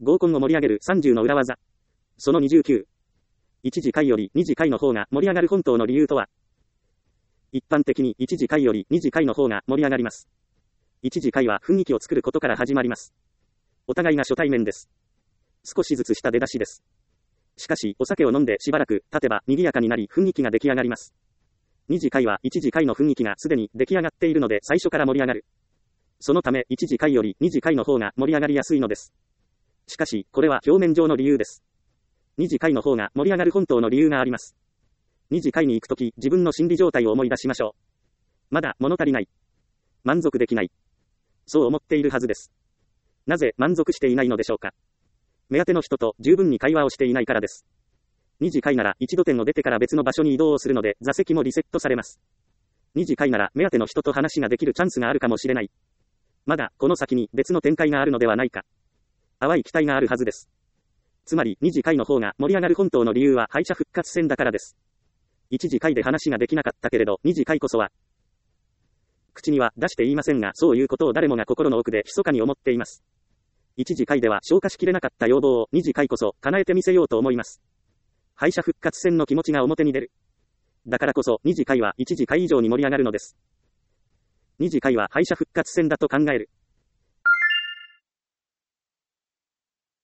合コンを盛り上げる30の裏技。その29。1次会より2次会の方が盛り上がる本当の理由とは。一般的に1次会より2次会の方が盛り上がります。1次会は雰囲気を作ることから始まります。お互いが初対面です。少しずつした出だしです。しかし、お酒を飲んでしばらく経てば賑やかになり雰囲気が出来上がります。2次会は1次会の雰囲気がすでに出来上がっているので最初から盛り上がる。そのため1次会より2次会の方が盛り上がりやすいのです。しかし、これは表面上の理由です。2次会の方が盛り上がる本当の理由があります。2次会に行くとき、自分の心理状態を思い出しましょう。まだ物足りない。満足できない。そう思っているはずです。なぜ満足していないのでしょうか。目当ての人と十分に会話をしていないからです。2次会なら一度店を出てから別の場所に移動をするので座席もリセットされます。2次会なら目当ての人と話ができるチャンスがあるかもしれない。まだこの先に別の展開があるのではないか。淡い期待があるはずです。つまり2次会の方が盛り上がる本当の理由は敗者復活戦だからです。1次会で話ができなかったけれど2次会こそは。口には出して言いませんがそういうことを誰もが心の奥で密かに思っています。1次会では消化しきれなかった要望を2次会こそ叶えてみせようと思います。敗者復活戦の気持ちが表に出る。だからこそ2次会は1次会以上に盛り上がるのです。2次会は敗者復活戦だと考える。